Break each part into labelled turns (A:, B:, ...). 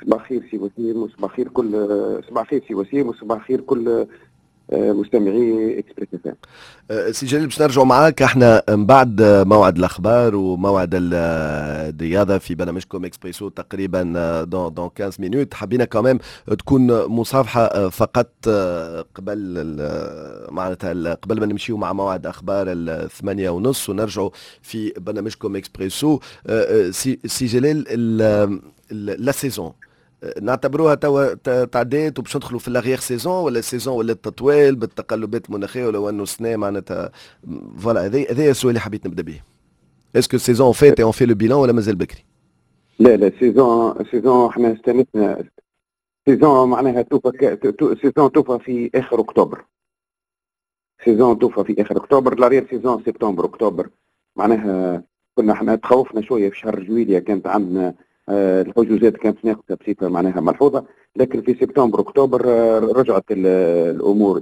A: صباح الخير سي وسيم، وصباح الخير كل صباح الخير سي وسيم، وصباح الخير كل مستمعي اكسبريس اف ام.
B: سي جليل، باش نرجعوا معاك احنا من بعد موعد الاخبار وموعد الرياضه في برنامجكم اكسبريسو تقريبا دون 15 مينوت. حبينا كمان تكون مصافحه فقط قبل معناتها قبل ما نمشيو مع موعد اخبار الثمانية ونص ونرجعوا في برنامجكم اكسبريسو. سي جليل، لا سيزون نعتبروها توا تعديت وباش ندخلوا في لاغيير سيزون، ولا سيزون ولا تطويل بالتقلبات المناخيه، ولو انه سنه معناتها فوالا. هذا السؤال اللي حبيت نبدا به. اسكو سيزون فات اون في لو بيلان ولا مازال بكري؟
A: لا سيزون احنا استنتنا سيزون معناها سيزون توفى في اخر اكتوبر. سيزون توفى في اخر اكتوبر، لارير سيزون سبتمبر اكتوبر. معناها كنا احنا تخوفنا شويه في شهر جويليا، كانت عندنا الحجوزات كانت ناقصه بصفه معناها ملحوظه، لكن في سبتمبر اكتوبر رجعت الامور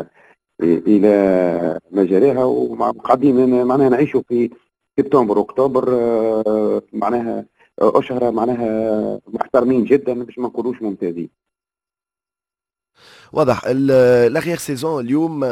A: الى مجاريها، وقاعدين معناها نعيشوا في سبتمبر اكتوبر معناها اشهر معناها محترمين جدا، باش ما نقولوش ممتازين.
B: واضح. الاخير سيزون اليوم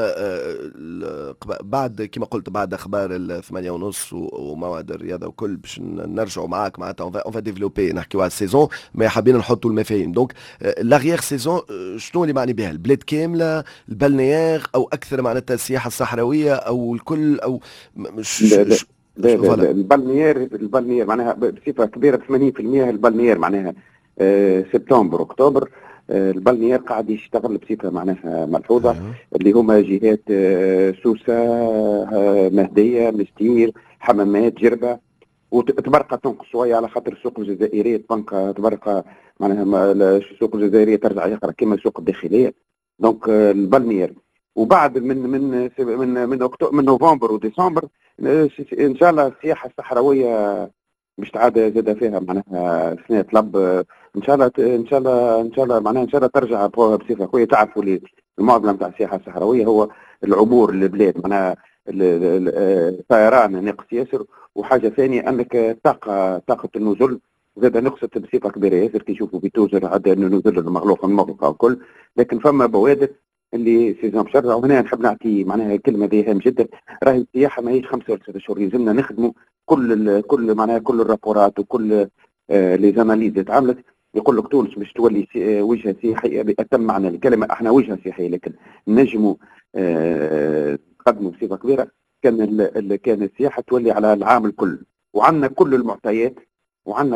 B: بعد كما قلت بعد اخبار الثمانية ونص وموعد الرياضه وكل باش نرجعوا معاك معناتها اون فا ديفلوبي نحكيو على السيزون، ما حابين نحطوا المفاهيم. دونك لاغيير سيزون شنو اللي معني بها؟ البلاد كامله، البلنيير، او اكثر معناتها السياحه الصحراويه، او الكل، او مش
A: لا لا لا لا,
B: فوالا.
A: لا. البلنيير معناها بصفه كبيره 80% البلنيير معناها سبتمبر اكتوبر. البلنيير قاعد يشتغل بصفه معناها ملحوظه، اللي هما جهات سوسه، مهديه، مستير، حمامات، جربه، وتبرقه تنقص شويه على خاطر السوق الجزائريه تبرقه معناها السوق الجزائريه ترجع يقرا كما السوق الداخليه. دونك البلنيير، وبعد من نوفمبر وديسمبر ان شاء الله السياحه الصحراويه مش تعاد زاد فيها معناها سنه طلب. ان شاء الله معناها ان شاء الله ترجع بصفه قويه. تعرفوا لي المعضله نتاع السياحه الصحراويه هو العبور للبلاد، معناها الطيران ناقص ياسر، وحاجه ثانيه انك طاقه النزول زاد نقصت بصفه كبيره ياسر. كي يشوفوا بتوزر عاد النزول المغلقه والكل، لكن فما بوادر اللي سيزون مشرع. وهنا نحب نعطي معناها كلمه ذي هام جدا. راهي السياحه ماهيش 5 ولا 6 شهور، يلزمنا نخدموا كل معناها كل الرابورات وكل لي زاناليز اللي اتعملت يقول لك تونس باش تولي وجهه سياحيه بأتم معنى الكلمه. احنا وجهه سياحيه، لكن نجموا نقدموا بصفه كبيره كان السياحه تولي على العام الكل، وعندنا كل المعطيات، وعندنا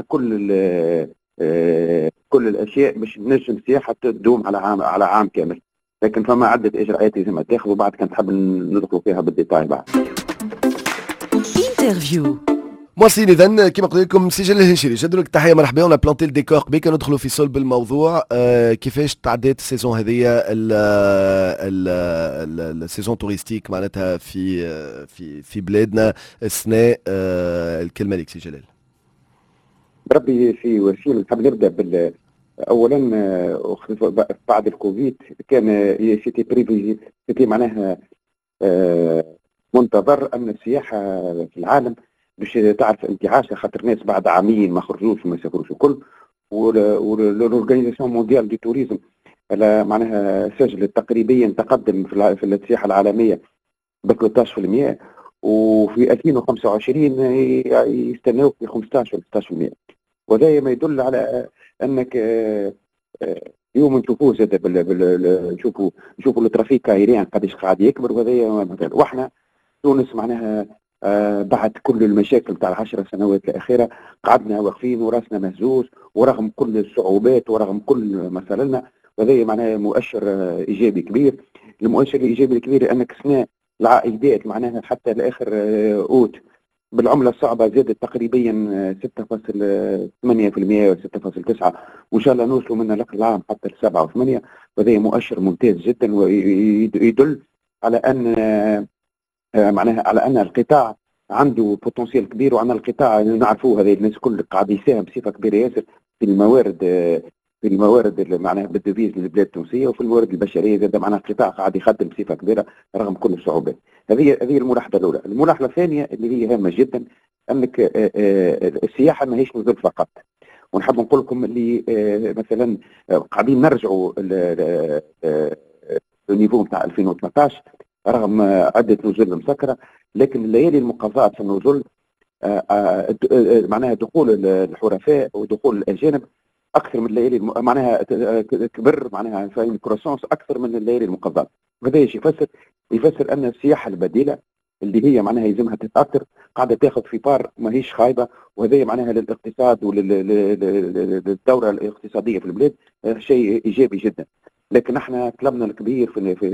A: كل الاشياء باش نجم السياحه تدوم على عام كامل. لكن فما عده اجراءات لازم تاخذ، وبعد كان نحب ندخلوا فيها بالديتاي بعد.
C: انترفيو.
B: مواصلين اذا كما قلت لكم سجل الهنشري، جد لك تحيه مرحبا. ولا بلانتي الديكور قبل ندخلوا في صلب الموضوع. كيفاش تعديت السيزون هذه السيزون توريستيك معناتها في بلادنا السنه؟ الكلمه لك سي جلال.
A: بربي في وسيم نحب نبدا اولا بعد الكوفيد كان سيتي بريفي، سيتي معناها منتظر ان السياحه في العالم باش تعرف انتعاش، خاطر ناس بعد عامين ما خرجوش وما سافروش وكل. والاورجانيزاسيون مونديال دي توريزم معناها سجلت تقريبا تقدم في السياحه العالميه ب 13%، وفي 2025 يستناوك في 15 ولا 16%. وهذا ما يدل على انك اليوم نشوفوه زاد نشوفوا الترافيك ايريان قداش قاعد يكبر. وهذا واحنا تونس معناها بعد كل المشاكل تاع ال10 سنوات الاخيره قعدنا واقفين وراسنا مهزوز، ورغم كل الصعوبات ورغم كل ما صار لنا. وهذا معناها مؤشر ايجابي كبير. المؤشر الايجابي الكبير انك سنه العائدات معناها حتى لاخر اوت بالعمله الصعبه زادت تقريبا 6.8% و 6.9، وان شاء الله نوصلوا من الاخر العام حتى ل 7 و8. وهذا مؤشر ممتاز جدا، ويدل على ان معناها على ان القطاع عنده بوتنسيال كبير، وعن القطاع نعرفوه هذه الناس كل قاعد يساهم بصفه كبيره ياسر في الموارد معناها بالديفيز للبلاد التونسيه، وفي الموارد البشريه زاد معناها القطاع قاعد يخدم بصفه كبيره رغم كل الصعوبات. هذه الملاحظه الاولى. الملاحظه الثانيه اللي هي هامه جدا انك السياحه ماهيش نزول فقط، ونحب نقول لكم اللي مثلا قاعدين نرجعوا النيفو نتاع 2018 رغم عده نزول مسكره، لكن الليالي المقاطعه في النزول معناها دخول الحرفاء ودخول الاجانب اكثر من الليالي معناها كبر معناها في كروسونس اكثر من الليالي المقاطعه. وهذا يفسر ان السياحه البديله اللي هي معناها يلزمها تتاثر قاعده تاخذ في بار ماهيش خايبه، وهذا معناها للاقتصاد وللدوره الاقتصاديه في البلاد شيء ايجابي جدا. لكن احنا طلبنا الكبير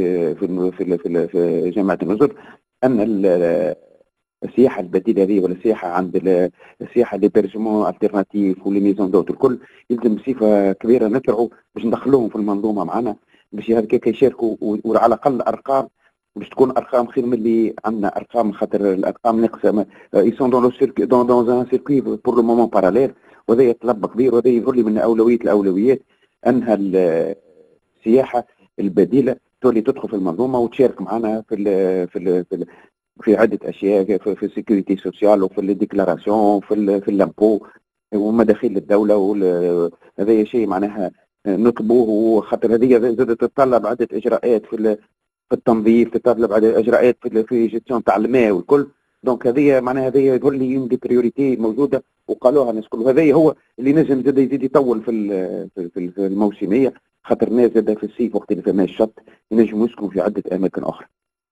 A: في جامعه النزل ان السياحه البديله هذه ولا السياحه عند السياحه ليبرجمون التيرناتيف ولي ميزون دوت الكل يلزم بصفه كبيره نسرعوا باش ندخلوهم في المنظومه معنا باش هكاك يشاركوا، وعلى الاقل ارقام باش تكون ارقام خير من اللي عندنا ارقام، خاطر الارقام ناقصه يسون دون لو سيركي دون ان سيركي بور لو مومون باراليل، وهذا يطلب كبير وهذا يظهر لي من اولويه الاولويات انها السياحه البديله تولي تدخل في المنظومه وتشارك معنا في عده اشياء في السيكوريتي سوسيال وفي الديكلاراسيون في اللامبو ومداخيل الدوله. هذا شيء معناها نطلبوه، خاطر هذه زادت تتطلب عده اجراءات في التنظيف، تتطلب عده اجراءات في جيستيون تاع الماء والكل. دونك هذه معناها هذه يظهر لي دي بريوريتي موجوده وقالوها الناس كل، هذا هو اللي نجم زاد يزيد يطول في الموسميه، خاطر الناس زاد في الصيف وقت اللي فما الشط ينجموا يسكنوا في عده اماكن اخرى.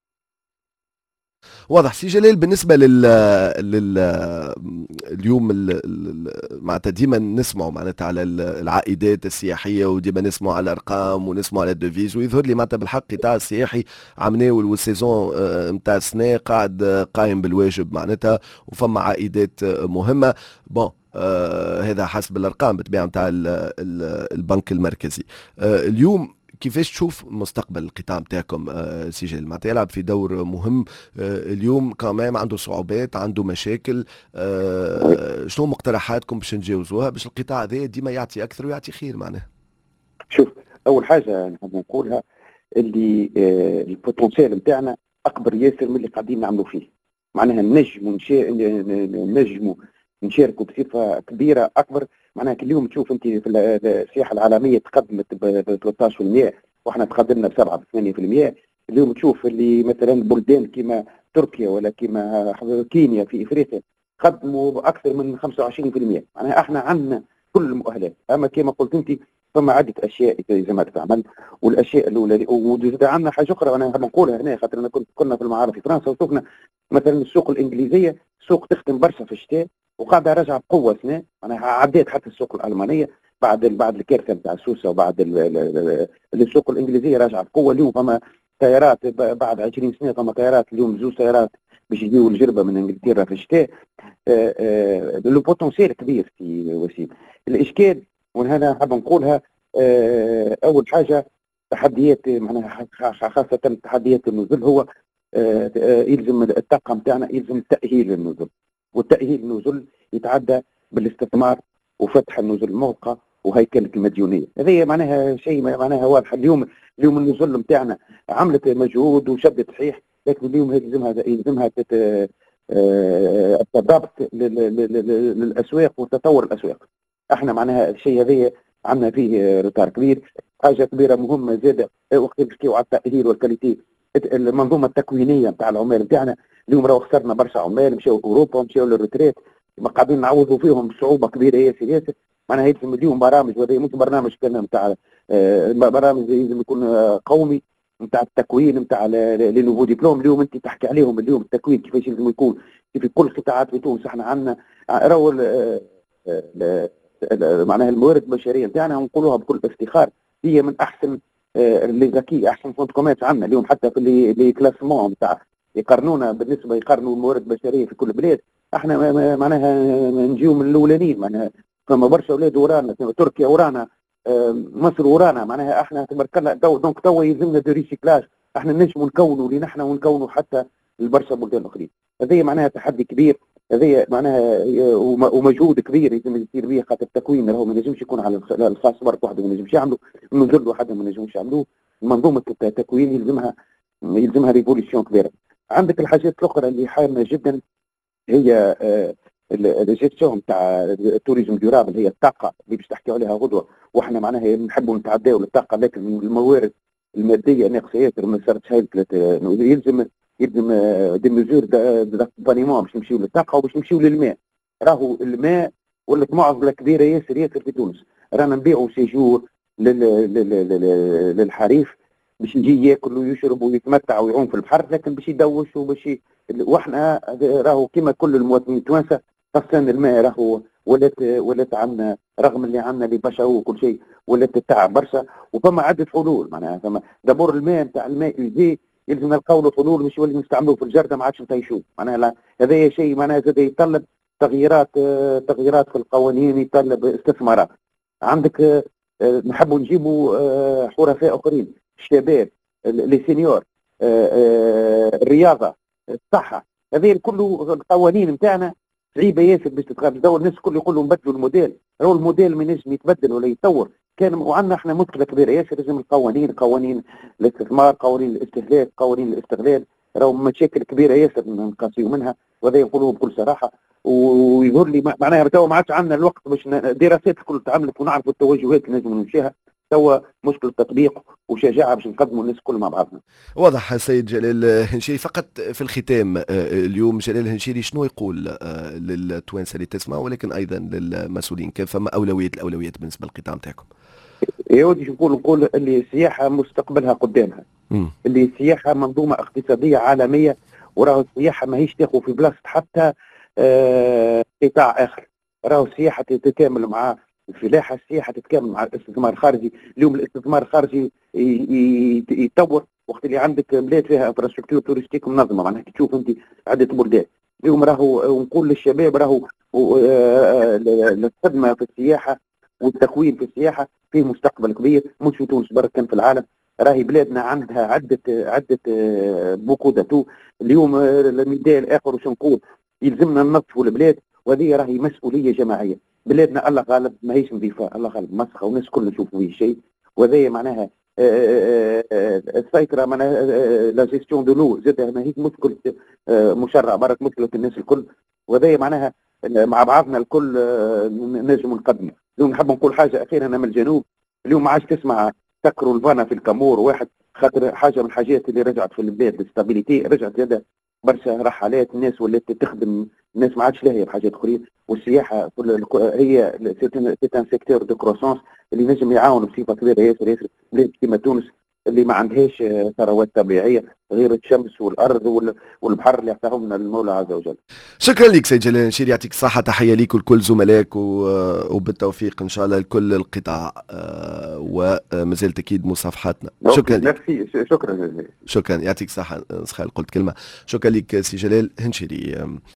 B: واضح. سي جلال، بالنسبة اليوم معناتها ديما نسمعوا معناتها على العائدات السياحية، وديما نسمعوا على الأرقام ونسمعوا على الدوفيز، ويظهر لي معناتها بالحق قطاع السياحي عمناول والسيزون نتاع السنة قاعد قايم بالواجب معناتها، وفما عائدات مهمة. بون هذا حسب الأرقام بالطبيعة نتاع البنك المركزي. اليوم كيفاش تشوف مستقبل القطاع نتاعكم سجل؟ معناتها يلعب في دور مهم اليوم، كمان عنده صعوبات، عنده مشاكل. شنو مقترحاتكم باش نتجاوزوها باش القطاع هذا ديما يعطي اكثر ويعطي خير معناها؟
A: شوف، اول حاجه نحب نقولها اللي البوتنسيال نتاعنا اكبر ياسر من اللي قاعدين نعملوا فيه، معناها نجموا نشاركوا بصفه كبيره اكبر. معناها اليوم تشوف انت في السياحه العالميه تقدمت ب 13% واحنا تقدمنا ب 7 8%. اليوم تشوف اللي مثلا بلدان كما تركيا ولا كما كينيا في افريقيا قدموا باكثر من 25%. معناها احنا عندنا كل المؤهلات، اما كما قلت انت ثم عده اشياء لازم تعمل. والاشياء الاولى وزاد عندنا حاجه اخرى انا نحب نقولها هنا، خاطر انا كنا في المعارض في فرنسا وشفنا مثلا السوق الانجليزيه سوق تخدم برشا في الشتاء وقاعده راجعه بقوه سنه. انا عديت حتى السوق الالمانيه بعد الكارثه نتاع سوسه وبعد السوق الانجليزيه راجعه بقوه. اليوم فما طيارات بعد 20 سنه، فما طيارات اليوم زوج طيارات باش يجيو الجربه من انجلترا في الشتاء. لو بوتنسيال كبير في وسيم. الاشكال وهنا حاب نقولها اول حاجه تحديات معناها خاصه تحديات النزول هو يلزم الطاقم تاعنا يلزم تاهيل النزول، والتاهيل النزول يتعدى بالاستثمار وفتح النزول المغلقه وهيكله المديونيه. هذه معناها شيء معناها واضح. اليوم النزول نتاعنا عملت مجهود وشدت صحيح، لكن اليوم يلزمها التضابط للاسواق وتطور الاسواق. احنا معناها الشيء هذا عندنا فيه رتار كبير. حاجه كبيره مهمه زاده وقت نحكيو على التاهيل والكاليتي، المنظومه التكوينيه نتاع العمال نتاعنا. اليوم راهو خسرنا برشا عمال مشاو اوروبا مشاو للريتريت، ما قاعدين نعوضوا فيهم بصعوبه كبيره ياسر. معناها يلزم اليوم برامج، وهذا مش برنامج كان نتاع برامج لازم يكون قومي نتاع التكوين نتاع لي نوفو ديبلوم. اليوم انت تحكي عليهم اليوم التكوين كيفاش لازم يكون في كل القطاعات في تونس. احنا عندنا راهو معناها الموارد البشريه نتاعنا نقولوها بكل افتخار هي من احسن اللي ذكيه، احسن فونت كوميرس عندنا اليوم. حتى في لي كلاسمون نتاع يقارنونا بالنسبه يقارنوا الموارد البشريه في كل بلاد، احنا معناها نجيو من الاولانيين. معناها فما برشا اولاد ورانا، تركيا ورانا، مصر ورانا. معناها احنا تبارك الله دونك توا يلزمنا دو ريسيكلاج، احنا نجموا نكونوا اللي نحن ونكونوا حتى البرشا بلدان الاخرين. هذه معناها تحدي كبير، هذه معناها ومجهود كبير لازم يصير به، خاطر التكوين راهو ما نجمش يكون على الخاص برك وحده ما نجمش يعملوا، النزول وحده ما نجمش يعملوه. منظومه التكوين يلزمها ريفوليسيون كبيره. عندك الحاجات الاخرى اللي حامه جدا هي الجيستيون تاع التوريزم ديورابل، هي الطاقه اللي باش تحكيو عليها غدوه، وإحنا معناها نحبوا نتعداو للطاقه، لكن الموارد الماديه ناقصه ياسر، ما صارتش هاي يلزم دي ميزور داكومبانيمون باش نمشيو للطاقه وباش نمشيو للماء. راهو الماء ولات معضله كبيره ياسر ياسر في تونس. رانا نبيعوا سيجور للحريف باش يجي ياكل ويشرب ويتمتع ويعوم في البحر، لكن باش يدوش واحنا راهو كما كل المواطنين التوانسه خاصه الماء راهو ولات عندنا، رغم اللي عندنا اللي باشا وكل شيء، ولات تتعب برشا. وفما عده حلول معناها، فما دابور الماء نتاع الماء يجي يلزم نلقاو له حلول، مش يولي نستعملوه في الجرده ما عادش نطيشوه معناها. هذا شيء معناها زاد يتطلب تغييرات في القوانين، يتطلب استثمارات. عندك نحبوا نجيبوا حرفاء اخرين، الشباب، لي سينيور، الرياضه، الصحه. هذه كله القوانين نتاعنا صعيبه ياسر باش تتغير. دور الناس الكل يقولوا نبدلوا الموديل، راهو الموديل ما ينجم يتبدل ولا يتطور. وعندنا احنا مشكله كبيره ياسر، لازم القوانين، قوانين الاستثمار، قوانين الاستهلاك، قوانين الاستغلال، راهو مشاكل كبيره ياسر نقاسيو منها، وهذا يقولوه بكل صراحه. ويظهر لي معناها توا ما عادش عندنا الوقت باش دراسات الكل تعملت ونعرفوا التوجهات اللي نجم نمشيها. توا مشكل التطبيق وشجاعه باش نقدموا الناس الكل مع بعضنا.
B: واضح سيد جلال هنشيري. فقط في الختام اليوم جلال هنشيري شنو يقول للتوانسه اللي تسمع، ولكن ايضا للمسؤولين، كيف فما الاولويات بالنسبه للقطاع نتاعكم؟
A: يا ودي نقول اللي السياحه مستقبلها قدامها، اللي السياحه منظومه اقتصاديه عالميه، وراهو السياحه ماهيش تاخذ في بلاصه حتى قطاع اخر. راهو السياحه تتكامل مع الفلاحه، السياحه تتكامل مع الاستثمار الخارجي. اليوم الاستثمار الخارجي يتطور وقت اللي عندك بلاد فيها انفراستركتور تورستيك منظمه، معناها تشوف انت عده بلدان. اليوم راهو نقول للشباب راهو الخدمه في السياحه والتكوين في السياحه فيه مستقبل كبير، مش في تونس برك، كان في العالم. راهي بلادنا عندها عده بوكو داتو. اليوم الميدان الاخر وش نقول، يلزمنا ننظفوا البلاد، وهذه راهي مسؤوليه جماعيه. بلادنا الله غالب ماهيش نظيفه، الله غالب مسخه، والناس الكل نشوفوا فيه شيء. وهذا معناها السيطره، معناها لا جيستيون دو لو زاد ماهيش مشكل مشرع برك، مشكله الناس الكل. وهذا معناها مع بعضنا الكل نجم نقدمه. اليوم نحب نقول حاجه اخيره، انا من الجنوب. اليوم ما عادش تسمع سكروا الفانا في الكامور واحد، خاطر حاجه من الحاجات اللي رجعت في البلاد الاستابيليتي، رجعت يدا برشا رحلات، الناس ولات تخدم، الناس ما عادش لاهيه بحاجات اخرين. والسياحه هي سيت ان سيكتور دو كروسونس اللي نجم يعاون بصفه كبيره ياسر بلاد كيما تونس اللي ما عندهاش ثروات طبيعيه غير الشمس والارض والبحر اللي اعطاهم لنا المولى عز وجل.
B: شكرا لك سيد جلال هنشيري، يعطيك الصحه. تحيه ليك ولكل زملائك وبالتوفيق ان شاء الله لكل القطاع، ومازالت اكيد مصافحاتنا. شكرا لك.
A: شكرا
B: يعطيك الصحه. قلت كلمه. شكرا لك سي جلال هنشيري.